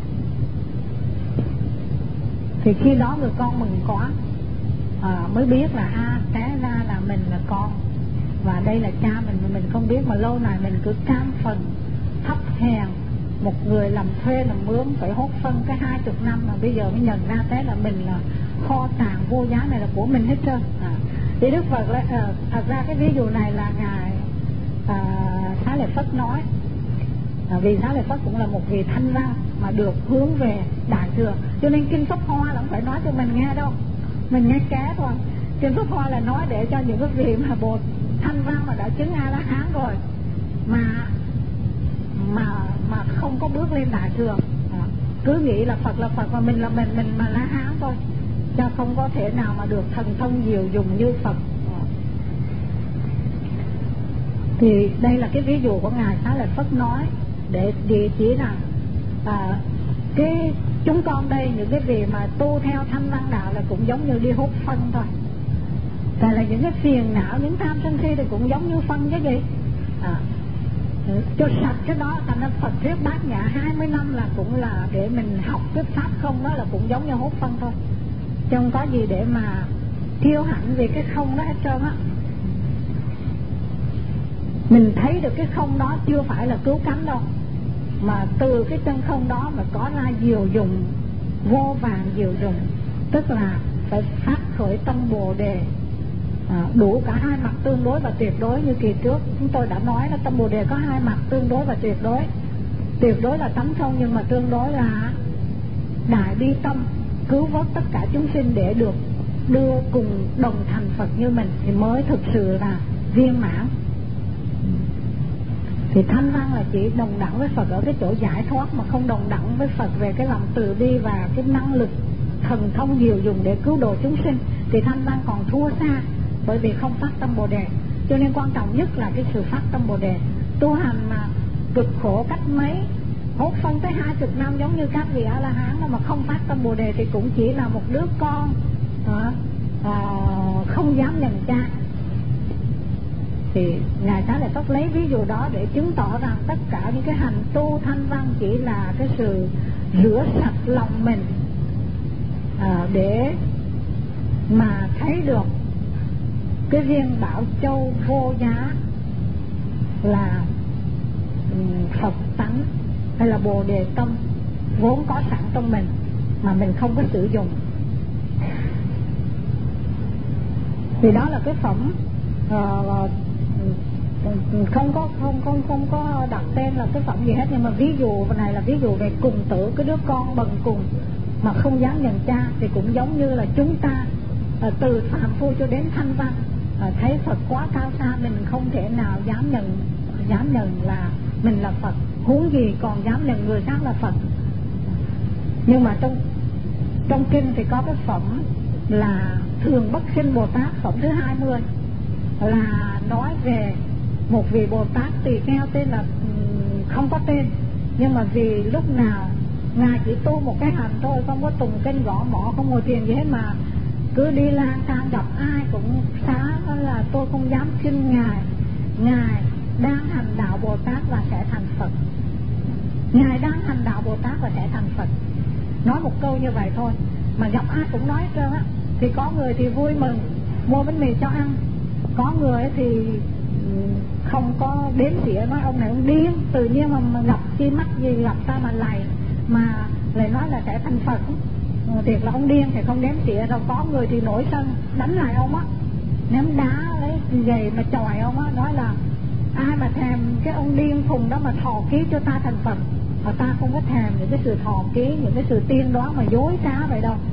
Thì khi đó người con mừng quá, mới biết là té ra là mình là con và đây là cha mình, mà mình không biết, mà lâu này mình cứ cam phần thấp hèn, một người làm thuê làm mướn phải hốt phân cái 20 năm, mà bây giờ mới nhận ra thế là mình là kho tàng vô giá này là của mình hết trơn. Thì Đức Phật lại thật ra cái ví dụ này là ngài Xá Lợi Phất nói, vì Xá Lợi Phất cũng là một vị thanh văn mà được hướng về Đại Thừa, cho nên kinh Pháp Hoa là không phải nói cho mình nghe đâu, mình nghe ké thôi. Kinh Pháp Hoa là nói để cho những cái vị mà bột thanh văn mà đã chứng A La Hán rồi mà không có bước lên Đại Thừa, cứ nghĩ là Phật mà mình là mình mà La Hán thôi, cho không có thể nào mà được thần thông diệu dụng như Phật. Thì đây là cái ví dụ của ngài Xá Lợi Phất nói để địa chỉ rằng cái chúng con đây, những cái vị mà tu theo thanh văn đạo là cũng giống như đi hút phân thôi. Tại là những cái phiền não, những tham sân si thì cũng giống như phân cái gì, cho sạch cái đó. Thành ra Phật thuyết Bát Nhã 20 năm là cũng là để mình học cái pháp không, đó là cũng giống như hút phân thôi, chứ không có gì để mà thiêu hạnh vì cái không đó hết trơn á. Mình thấy được cái không đó chưa phải là cứu cánh đâu, mà từ cái chân không đó mà có ra diệu dụng, vô vàn diệu dụng, tức là phải phát khởi tâm Bồ Đề, đủ cả hai mặt tương đối và tuyệt đối. Như kỳ trước chúng tôi đã nói là tâm Bồ Đề có hai mặt, tương đối và tuyệt đối. Tuyệt đối là tánh không, nhưng mà tương đối là đại bi tâm, cứu vớt tất cả chúng sinh để được đưa cùng đồng thành Phật như mình, thì mới thực sự là viên mãn. Thì thanh văn là chỉ đồng đẳng với Phật ở cái chỗ giải thoát, mà không đồng đẳng với Phật về cái lòng từ bi và cái năng lực thần thông diệu dụng để cứu độ chúng sinh. Thì thanh văn còn thua xa, bởi vì không phát tâm Bồ Đề. Cho nên quan trọng nhất là cái sự phát tâm Bồ Đề. Tu hành mà cực khổ cách mấy, hốt phân tới 20 năm giống như các vị A-la-hán mà không phát tâm Bồ Đề thì cũng chỉ là một đứa con không dám nhận cha. Thì ngài Xá Lợi Phất lấy ví dụ đó để chứng tỏ rằng tất cả những cái hành tu thanh văn chỉ là cái sự rửa sạch lòng mình, để mà thấy được cái viên bảo châu vô giá là Phật tánh hay là Bồ Đề tâm vốn có sẵn trong mình mà mình không có sử dụng. Thì đó là cái phẩm không có đặt tên là cái phẩm gì hết, nhưng mà ví dụ này là ví dụ về cùng tử, cái đứa con bần cùng mà không dám nhận cha, thì cũng giống như là chúng ta từ phàm phu cho đến thanh văn, thấy Phật quá cao xa, mình không thể nào dám nhận là mình là Phật, huống gì còn dám nhận người khác là Phật. Nhưng mà trong kinh thì có cái phẩm là Thường Bất Sinh Bồ Tát, phẩm thứ 20, là nói về một vị Bồ Tát tỳ kheo tên là không có tên, nhưng mà vì lúc nào ngài chỉ tu một cái hành thôi, không có tùng kinh gõ mõ, không ngồi thiền gì hết, mà cứ đi lang thang gặp ai cũng xá là tôi không dám xin ngài đang hành đạo Bồ Tát và sẽ thành Phật, ngài đang hành đạo Bồ Tát và sẽ thành Phật. Nói một câu như vậy thôi mà gặp ai cũng nói hết trơn á. Thì có người thì vui mừng mua bánh mì cho ăn, có người thì không có đếm xỉa, nói ông này ông điên, tự nhiên mà gặp chi mắc gì gặp ta mà lại nói là sẽ thành Phật, thiệt là ông điên thì không đếm xỉa. Rồi có người thì nổi sân đánh lại ông á, ném đá lấy giày mà chọi ông á, nói là ai mà thèm cái ông điên khùng đó mà thọ ký cho ta thành Phật, mà ta không có thèm những cái sự thọ ký, những cái sự tiên đoán mà dối trá vậy đâu.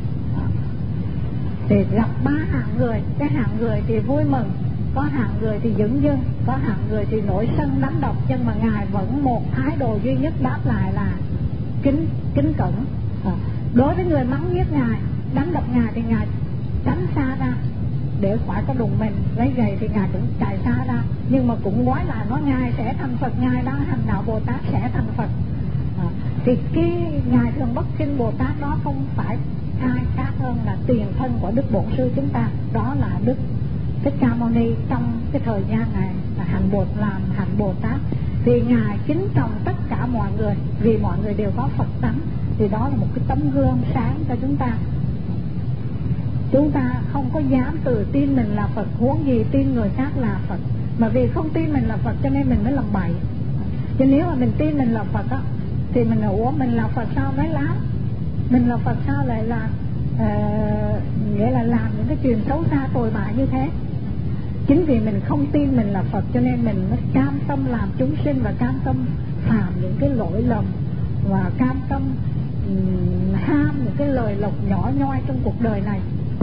Thì gặp ba hạng người, cái hạng người thì vui mừng, có hạng người thì dửng dưng, có hạng người thì nổi sân đánh đập, nhưng mà ngài vẫn một thái độ duy nhất đáp lại là kính cẩn. Đối với người mắng giết ngài, đánh đập ngài thì ngài tránh xa ra để khỏi có đụng mình, lấy giày thì ngài cũng chạy xa ra, nhưng mà cũng nói là nói ngài sẽ thành Phật, ngài đang hành đạo Bồ Tát sẽ thành Phật. Thì cái ngài Thường Bất Sinh Bồ Tát đó không phải ai khác hơn là tiền thân của Đức Bổn Sư chúng ta, đó là Đức Thích Ca Mâu Ni. Trong cái thời gian ngài làm hành Bồ Tát thì ngài kính trọng tất cả mọi người, vì mọi người đều có Phật tánh. Thì đó là một cái tấm gương sáng cho chúng ta. Chúng ta không có dám tự tin mình là Phật, huống gì tin người khác là Phật. Mà vì không tin mình là Phật cho nên mình mới làm bậy. Chứ nếu mà mình tin mình là Phật á, thì mình nói ủa mình là Phật sao nói láo, mình là Phật sao lại là nghĩa là làm những cái chuyện xấu xa tồi bại như thế. Chính vì mình không tin mình là Phật cho nên mình mới cam tâm làm chúng sinh, và cam tâm phạm những cái lỗi lầm, và cam tâm ham những cái lời lộc nhỏ nhoi trong cuộc đời này.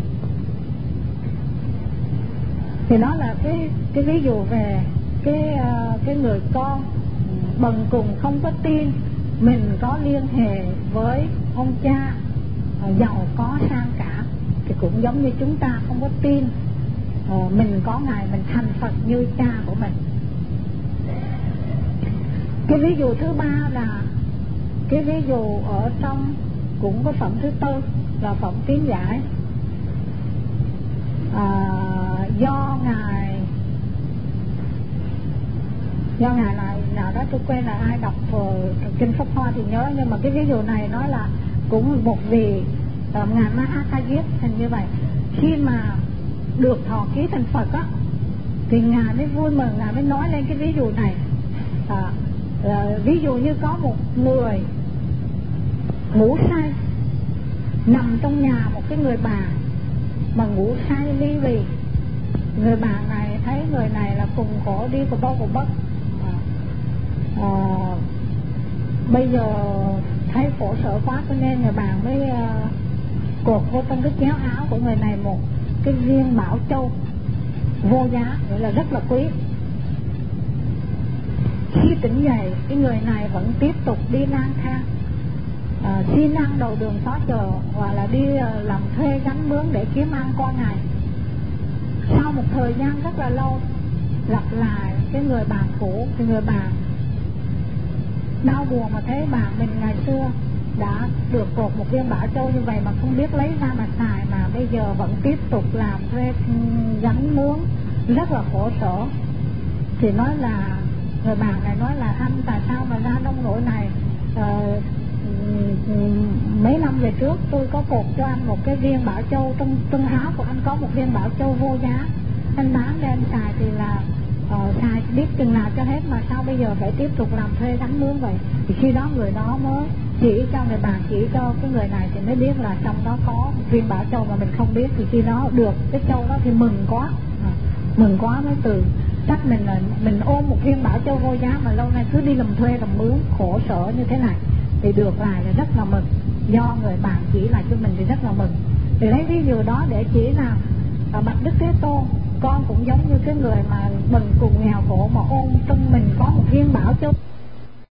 Thì đó là cái ví dụ về cái người con bần cùng không có tin mình có liên hệ với ông cha giàu có sang cả, thì cũng giống như chúng ta không có tin mình có ngài mình thành Phật như cha của mình. Cái ví dụ thứ ba là cái ví dụ ở trong cũng có phẩm thứ tư là phẩm Kiến Giải. Do ngài nào đó tôi quên là ai đọc kinh Pháp Hoa thì nhớ, nhưng mà cái ví dụ này nói là cũng một vị ngài Mahakayip hình như vậy, khi mà được thọ ký thành Phật á thì ngài mới vui mừng, ngài mới nói lên cái ví dụ này. Ví dụ như có một người ngủ say nằm trong nhà một cái người bà mà ngủ say ly bì. Người bà này thấy người này là cùng khổ đi của bao của bất, bây giờ thấy khổ sở quá cho nên người bà mới cột vô trong cái chéo áo của người này một cái viên bảo châu vô giá, nghĩa là rất là quý. Khi tỉnh dậy cái người này vẫn tiếp tục đi lang thang, xin ăn đầu đường xó chợ, hoặc là đi làm thuê gánh mướn để kiếm ăn qua ngày. Sau một thời gian rất là lâu gặp lại cái người bà cũ, thì người bà đau buồn mà thấy bà mình ngày xưa đã được cột một viên bảo châu như vậy mà không biết lấy ra mà xài, mà bây giờ vẫn tiếp tục làm thuê gánh mướn rất là khổ sở. Thì nói là người bà này nói là anh tại sao mà ra nông nỗi này, mấy năm về trước tôi có cột cho anh một cái viên bảo châu, trong áo của anh có một viên bảo châu vô giá, anh bán đem xài thì là xài biết chừng nào cho hết, mà sao bây giờ phải tiếp tục làm thuê gánh mướn vậy. Thì khi đó người đó mới chỉ cho người bà, chỉ cho cái người này thì mới biết là trong đó có viên bảo châu mà mình không biết. Thì khi đó được cái châu đó thì mừng quá mới từ chắc mình ôm một viên bảo châu vô giá mà lâu nay cứ đi làm thuê làm mướn khổ sở như thế này, thì được lại là rất là mừng. do người bạn chỉ lại cho mình thì rất là mừng. Thì lấy ví dụ đó để chỉ là bạch Đức Thế Tôn, con cũng giống như cái người mà mình cùng nghèo khổ mà ôm trong mình có một viên bảo châu